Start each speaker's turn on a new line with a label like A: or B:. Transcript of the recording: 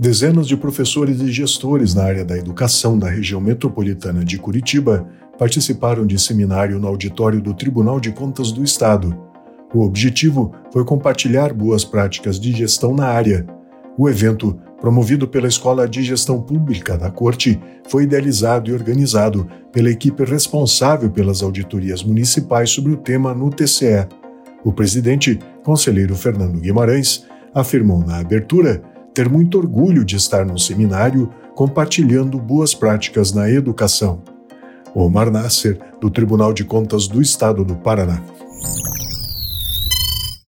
A: Dezenas de professores e gestores na área da educação da região metropolitana de Curitiba participaram de seminário no auditório do Tribunal de Contas do Estado. O objetivo foi compartilhar boas práticas de gestão na área. O evento, promovido pela Escola de Gestão Pública da Corte, foi idealizado e organizado pela equipe responsável pelas auditorias municipais sobre o tema no TCE. O presidente, conselheiro Fernando Guimarães, afirmou na abertura ter muito orgulho de estar no seminário compartilhando boas práticas na educação. Omar Nasser, do Tribunal de Contas do Estado do Paraná.